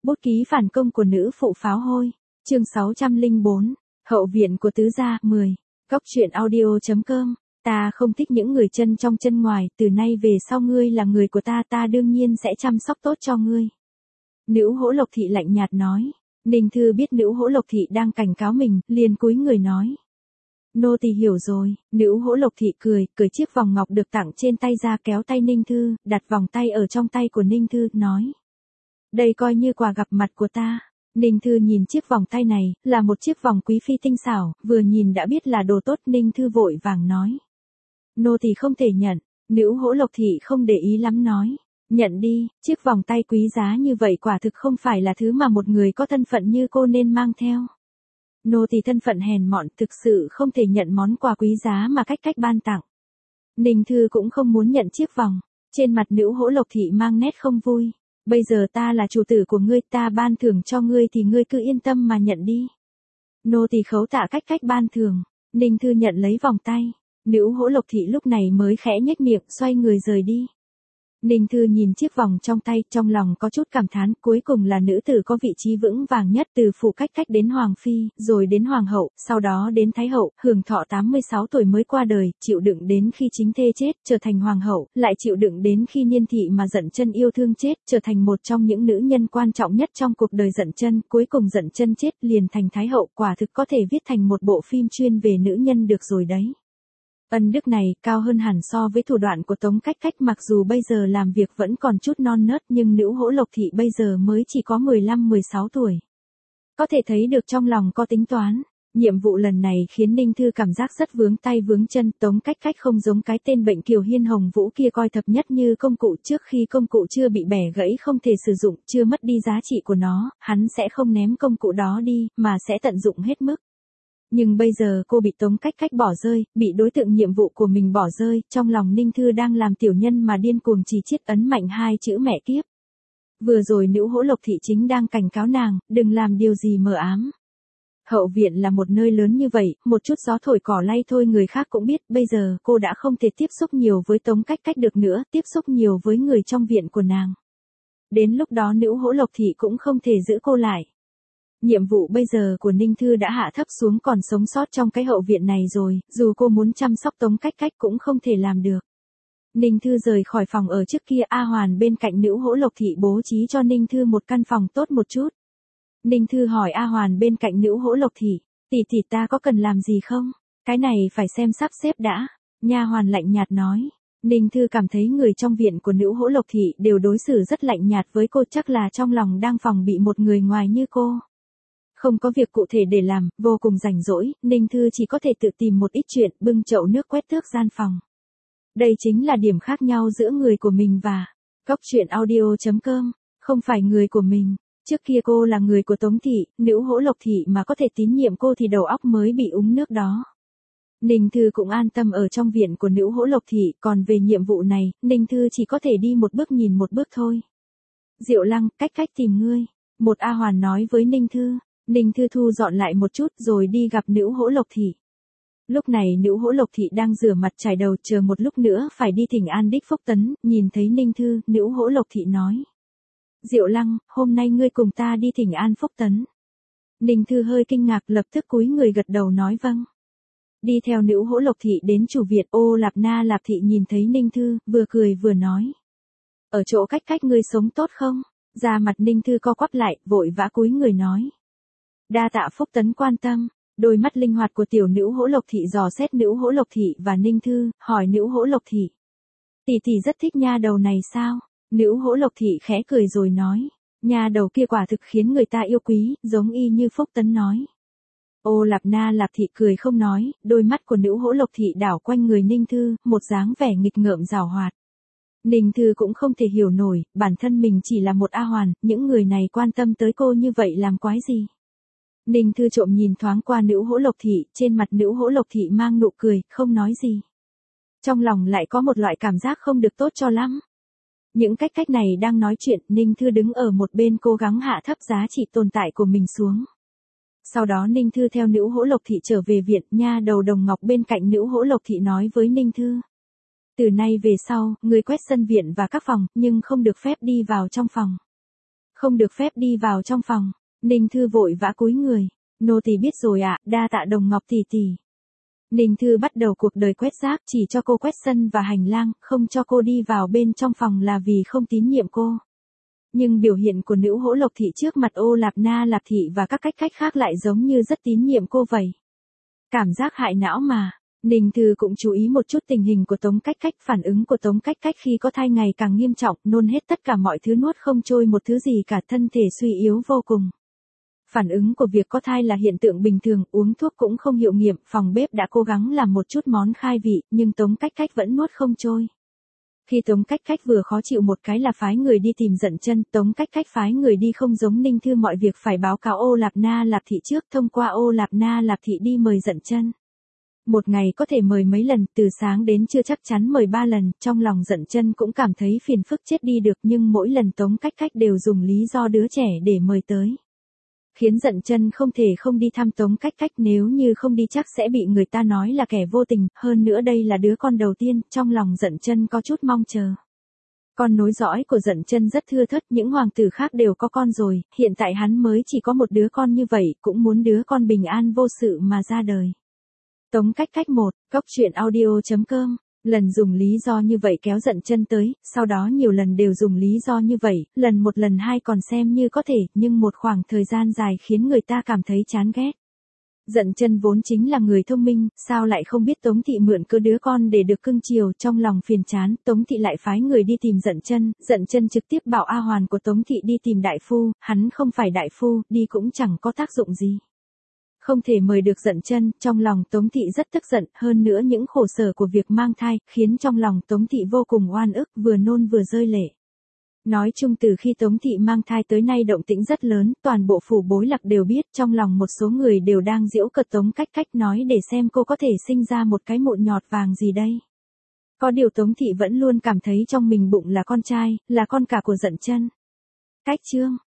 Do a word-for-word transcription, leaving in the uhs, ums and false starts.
Bút ký phản công của nữ phụ pháo hôi. Chương sáu trăm lẻ bốn. Hậu viện của tứ gia. mười. Góc truyện audio chấm com. Ta không thích những người chân trong chân ngoài, từ nay về sau ngươi là người của ta, ta đương nhiên sẽ chăm sóc tốt cho ngươi. Nữ Hỗ Lộc Thị lạnh nhạt nói. Ninh Thư biết Nữ Hỗ Lộc Thị đang cảnh cáo mình, liền cúi người nói. Nô tỳ hiểu rồi. Nữ Hỗ Lộc Thị cười, cởi chiếc vòng ngọc được tặng trên tay ra, kéo tay Ninh Thư, đặt vòng tay ở trong tay của Ninh Thư, nói. Đây coi như quà gặp mặt của ta. Ninh Thư nhìn chiếc vòng tay này, là một chiếc vòng quý phi tinh xảo, vừa nhìn đã biết là đồ tốt. Ninh Thư vội vàng nói. Nô tỳ không thể nhận. Nữ Hỗ Lộc Thị không để ý lắm nói. Nhận đi, chiếc vòng tay quý giá như vậy quả thực không phải là thứ mà một người có thân phận như cô nên mang theo. Nô tỳ thân phận hèn mọn, thực sự không thể nhận món quà quý giá mà cách cách ban tặng. Ninh Thư cũng không muốn nhận chiếc vòng. Trên mặt Nữ Hỗ Lộc Thị mang nét không vui. Bây giờ ta là chủ tử của ngươi, ta ban thưởng cho ngươi thì ngươi cứ yên tâm mà nhận đi. Nô tỳ khấu tạ cách cách ban thưởng. Ninh Thư nhận lấy vòng tay. Nữ Hỗ Lộc Thị lúc này mới khẽ nhếch miệng, xoay người rời đi. Ninh Thư nhìn chiếc vòng trong tay, trong lòng có chút cảm thán, cuối cùng là nữ tử có vị trí vững vàng nhất, từ phủ cách cách đến hoàng phi, rồi đến hoàng hậu, sau đó đến thái hậu, hưởng thọ tám mươi sáu tuổi mới qua đời, chịu đựng đến khi chính thê chết, trở thành hoàng hậu, lại chịu đựng đến khi Niên thị mà Dận Chân yêu thương chết, trở thành một trong những nữ nhân quan trọng nhất trong cuộc đời Dận Chân, cuối cùng Dận Chân chết liền thành thái hậu, quả thực có thể viết thành một bộ phim chuyên về nữ nhân được rồi đấy. Ân đức này cao hơn hẳn so với thủ đoạn của Tống Cách Cách, mặc dù bây giờ làm việc vẫn còn chút non nớt nhưng Nữ Hỗ Lộc Thị bây giờ mới chỉ có mười lăm mười sáu tuổi. Có thể thấy được trong lòng có tính toán. Nhiệm vụ lần này khiến Ninh Thư cảm giác rất vướng tay vướng chân. Tống Cách Cách không giống cái tên bệnh Kiều Hiên Hồng Vũ kia coi thập nhất như công cụ, trước khi công cụ chưa bị bẻ gãy không thể sử dụng, chưa mất đi giá trị của nó, hắn sẽ không ném công cụ đó đi, mà sẽ tận dụng hết mức. Nhưng bây giờ cô bị Tống Cách Cách bỏ rơi, bị đối tượng nhiệm vụ của mình bỏ rơi, trong lòng Ninh Thư đang làm tiểu nhân mà điên cuồng chỉ chiết ấn mạnh hai chữ mẹ kiếp. Vừa rồi Nữ Hỗ Lộc Thị chính đang cảnh cáo nàng, đừng làm điều gì mờ ám. Hậu viện là một nơi lớn như vậy, một chút gió thổi cỏ lay thôi người khác cũng biết, bây giờ cô đã không thể tiếp xúc nhiều với Tống Cách Cách được nữa, tiếp xúc nhiều với người trong viện của nàng. Đến lúc đó Nữ Hỗ Lộc Thị cũng không thể giữ cô lại. Nhiệm vụ bây giờ của Ninh Thư đã hạ thấp xuống còn sống sót trong cái hậu viện này rồi, dù cô muốn chăm sóc Tống Cách Cách cũng không thể làm được. Ninh Thư rời khỏi phòng ở trước kia, A Hoàn bên cạnh Nữ Hỗ Lộc Thị bố trí cho Ninh Thư một căn phòng tốt một chút. Ninh Thư hỏi A Hoàn bên cạnh Nữ Hỗ Lộc Thị, tỷ tỷ ta có cần làm gì không? Cái này phải xem sắp xếp đã. Nha hoàn lạnh nhạt nói. Ninh Thư cảm thấy người trong viện của Nữ Hỗ Lộc Thị đều đối xử rất lạnh nhạt với cô, chắc là trong lòng đang phòng bị một người ngoài như cô. Không có việc cụ thể để làm, vô cùng rảnh rỗi, Ninh Thư chỉ có thể tự tìm một ít chuyện, bưng chậu nước quét tước gian phòng. Đây chính là điểm khác nhau giữa người của mình và Góc truyện audio chấm com, không phải người của mình. Trước kia cô là người của Tống Thị, Nữ Hỗ Lộc Thị mà có thể tín nhiệm cô thì đầu óc mới bị úng nước đó. Ninh Thư cũng an tâm ở trong viện của Nữ Hỗ Lộc Thị, còn về nhiệm vụ này, Ninh Thư chỉ có thể đi một bước nhìn một bước thôi. Diệu Lăng, Cách Cách tìm ngươi. Một A Hoàn nói với Ninh Thư. Ninh Thư thu dọn lại một chút rồi đi gặp Nữ Hỗ Lộc Thị. Lúc này Nữ Hỗ Lộc Thị đang rửa mặt chải đầu, chờ một lúc nữa phải đi thỉnh an đích Phúc Tấn, nhìn thấy Ninh Thư, Nữ Hỗ Lộc Thị nói. Diệu Lăng, hôm nay ngươi cùng ta đi thỉnh an Phúc Tấn. Ninh Thư hơi kinh ngạc, lập tức cúi người gật đầu nói vâng. Đi theo Nữ Hỗ Lộc Thị đến chủ viện, Ô Lạp Na Lạp Thị nhìn thấy Ninh Thư, vừa cười vừa nói. Ở chỗ Cách Cách ngươi sống tốt không? Da mặt Ninh Thư co quắp lại, vội vã cúi người nói. Đa tạ Phúc Tấn quan tâm. Đôi mắt linh hoạt của tiểu Nữ Hỗ Lộc Thị dò xét Nữ Hỗ Lộc Thị và Ninh Thư, hỏi Nữ Hỗ Lộc Thị. Tỷ tỷ rất thích nha đầu này sao? Nữ Hỗ Lộc Thị khẽ cười rồi nói. Nha đầu kia quả thực khiến người ta yêu quý, giống y như Phúc Tấn nói. Ô Lạp Na Lạp Thị cười không nói, đôi mắt của Nữ Hỗ Lộc Thị đảo quanh người Ninh Thư, một dáng vẻ nghịch ngợm giảo hoạt. Ninh Thư cũng không thể hiểu nổi, bản thân mình chỉ là một A Hoàn, những người này quan tâm tới cô như vậy làm quái gì? Ninh Thư trộm nhìn thoáng qua Nữ Hỗ Lộc Thị, trên mặt Nữ Hỗ Lộc Thị mang nụ cười, không nói gì. Trong lòng lại có một loại cảm giác không được tốt cho lắm. Những cách cách này đang nói chuyện, Ninh Thư đứng ở một bên cố gắng hạ thấp giá trị tồn tại của mình xuống. Sau đó Ninh Thư theo Nữ Hỗ Lộc Thị trở về viện, nha đầu Đồng Ngọc bên cạnh Nữ Hỗ Lộc Thị nói với Ninh Thư. Từ nay về sau, người quét sân viện và các phòng, nhưng không được phép đi vào trong phòng. Không được phép đi vào trong phòng. Ninh Thư vội vã cúi người. Nô tỳ biết rồi ạ, đa tạ Đồng Ngọc tỷ tỷ. Ninh Thư bắt đầu cuộc đời quét rác, chỉ cho cô quét sân và hành lang, không cho cô đi vào bên trong phòng là vì không tín nhiệm cô. Nhưng biểu hiện của nữ hỗ Lộc Thị trước mặt Ô Lạp Na Lạp Thị và các cách khách khác lại giống như rất tín nhiệm cô vậy. Cảm giác hại não mà. Ninh Thư cũng chú ý một chút tình hình của Tống Cách Cách, phản ứng của Tống Cách Cách khi có thai ngày càng nghiêm trọng, nôn hết tất cả mọi thứ, nuốt không trôi một thứ gì cả, thân thể suy yếu vô cùng. Phản ứng của việc có thai là hiện tượng bình thường, uống thuốc cũng không hiệu nghiệm, phòng bếp đã cố gắng làm một chút món khai vị, nhưng Tống Cách Cách vẫn nuốt không trôi. Khi Tống Cách Cách vừa khó chịu một cái là phái người đi tìm Dận Chân, Tống Cách Cách phái người đi không giống Ninh Thư, mọi việc phải báo cáo Ô Lạp Na Lạp Thị trước, thông qua Ô Lạp Na Lạp Thị đi mời Dận Chân. Một ngày có thể mời mấy lần, từ sáng đến trưa chắc chắn mời ba lần, trong lòng Dận Chân cũng cảm thấy phiền phức chết đi được, nhưng mỗi lần Tống Cách Cách đều dùng lý do đứa trẻ để mời tới. Khiến Dận Chân không thể không đi thăm Tống Cách Cách, nếu như không đi chắc sẽ bị người ta nói là kẻ vô tình, hơn nữa đây là đứa con đầu tiên, trong lòng Dận Chân có chút mong chờ. Con nối dõi của Dận Chân rất thưa thớt, những hoàng tử khác đều có con rồi, hiện tại hắn mới chỉ có một đứa con như vậy, cũng muốn đứa con bình an vô sự mà ra đời. Tống Cách Cách một, Cốc truyện audio chấm com. Lần dùng lý do như vậy kéo Dận Chân tới, sau đó nhiều lần đều dùng lý do như vậy, lần một lần hai còn xem như có thể, nhưng một khoảng thời gian dài khiến người ta cảm thấy chán ghét. Dận Chân vốn chính là người thông minh, sao lại không biết Tống Thị mượn cơ đứa con để được cưng chiều, trong lòng phiền chán, Tống Thị lại phái người đi tìm Dận Chân, Dận Chân trực tiếp bảo A Hoàn của Tống Thị đi tìm đại phu, hắn không phải đại phu, đi cũng chẳng có tác dụng gì. Không thể mời được Dận Chân, trong lòng Tống Thị rất tức giận, hơn nữa những khổ sở của việc mang thai, khiến trong lòng Tống Thị vô cùng oan ức, vừa nôn vừa rơi lệ. Nói chung từ khi Tống Thị mang thai tới nay động tĩnh rất lớn, toàn bộ phủ Bối Lạc đều biết, trong lòng một số người đều đang giễu cợt Tống Cách Cách, nói để xem cô có thể sinh ra một cái mụn nhọt vàng gì đây. Có điều Tống Thị vẫn luôn cảm thấy trong mình bụng là con trai, là con cả của Dận Chân. Cách chương